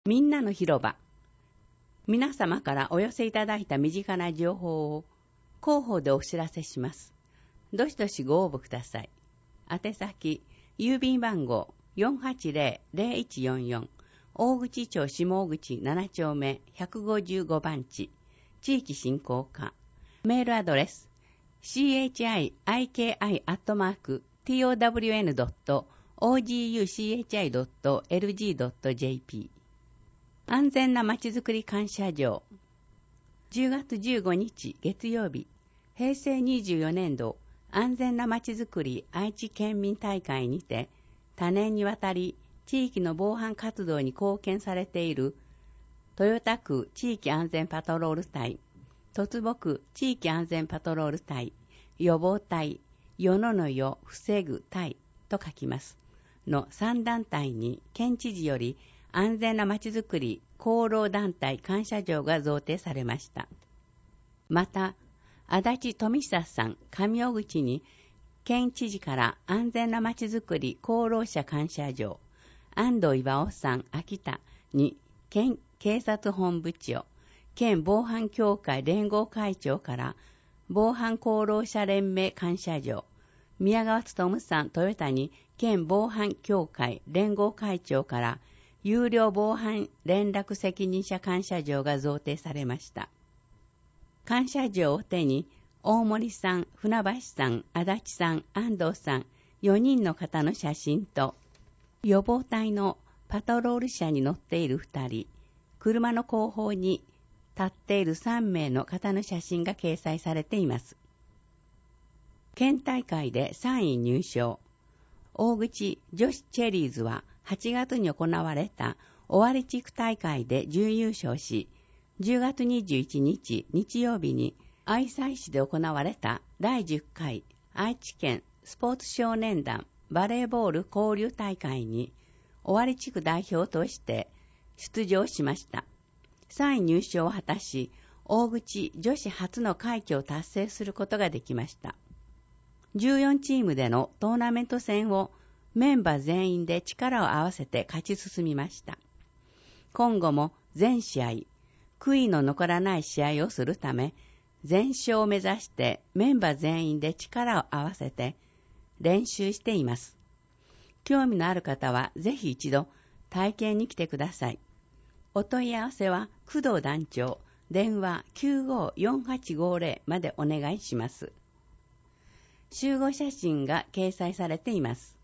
みんなの広場。皆様からお寄せいただいた身近な情報を広報でお知らせします。どしどしご応募ください。宛先、郵便番号 480-0144 大口町下大口7丁目155番地、地域振興課。メールアドレス、chiki.town.oguchi.lg.jp。安全なまちづくり感謝状。10月15日月曜日、平成24年度安全なまちづくり愛知県民大会にて、多年にわたり地域の防犯活動に貢献されている豊田区地域安全パトロール隊、凸木地域安全パトロール隊、予防隊、世の世防ぐ隊と書きますの3団体に県知事より安全なまちづくり功労団体感謝状が贈呈されました。また、足立富久さん上尾口に県知事から安全なまちづくり功労者感謝状、安藤岩尾さん秋田に県警察本部長、県防犯協会連合会長から防犯功労者連盟感謝状、宮川勉さん豊田に県防犯協会連合会長から有料防犯連絡責任者感謝状が贈呈されました。感謝状を手に大森さん、船橋さん、足立さん、安藤さん4人の方の写真と予防隊のパトロール車に乗っている2人、車の後方に立っている3名の方の写真が掲載されています。県大会で3位入賞。大口女子チェリーズは8月に行われた尾張地区大会で準優勝し、10月21日日曜日に愛西市で行われた第10回愛知県スポーツ少年団バレーボール交流大会に尾張地区代表として出場しました。3位入賞を果たし、大口女子初の快挙を達成することができました。14チームでのトーナメント戦をメンバー全員で力を合わせて勝ち進みました。今後も全試合、悔いの残らない試合をするため、全勝を目指してメンバー全員で力を合わせて練習しています。興味のある方はぜひ一度体験に来てください。お問い合わせは工藤団長、電話 954850 までお願いします。集合写真が掲載されています。